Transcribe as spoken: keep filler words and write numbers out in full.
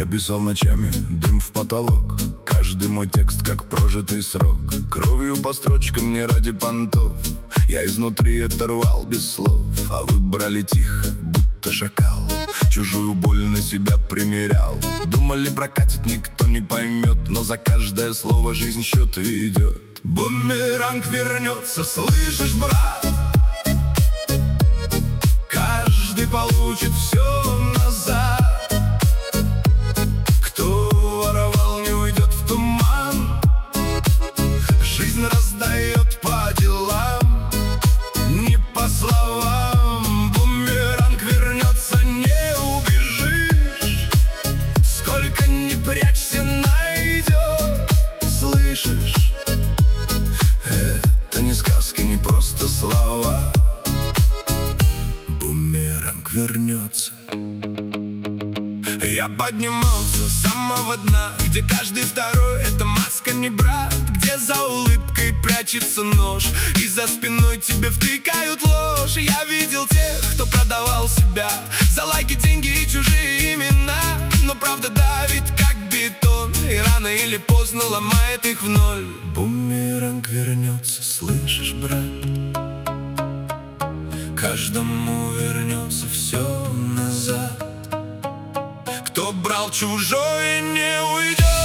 Я писал ночами, дым в потолок. Каждый мой текст как прожитый срок. Кровью по строчкам не ради понтов. Я изнутри это рвал без слов. А вы брали тихо, будто шакал. Чужую боль на себя примерял. Думали, прокатит, никто не поймет. Но за каждое слово жизнь счет идет. Бумеранг вернется, слышишь, брат? Каждый получит все назад. Кто воровал, не уйдет в туман. Жизнь раздает по делам, не по словам. Бумеранг вернется, не убежишь. Сколько ни прячься, найдет. Слышишь? Это не сказки, не просто слова. Бумеранг вернется. Я поднимался с самого дна, где каждый второй — это маска, не брат. Где за улыбкой прячется нож, и за спиной тебе втыкают ложь. Я видел тех, кто продавал себя за лайки, деньги и чужие имена. Но правда давит, как бетон, и рано или поздно ломает их в ноль. Бумеранг вернется, слышишь, брат? Каждому вернется все назад. Кто брал чужое, не уйдет.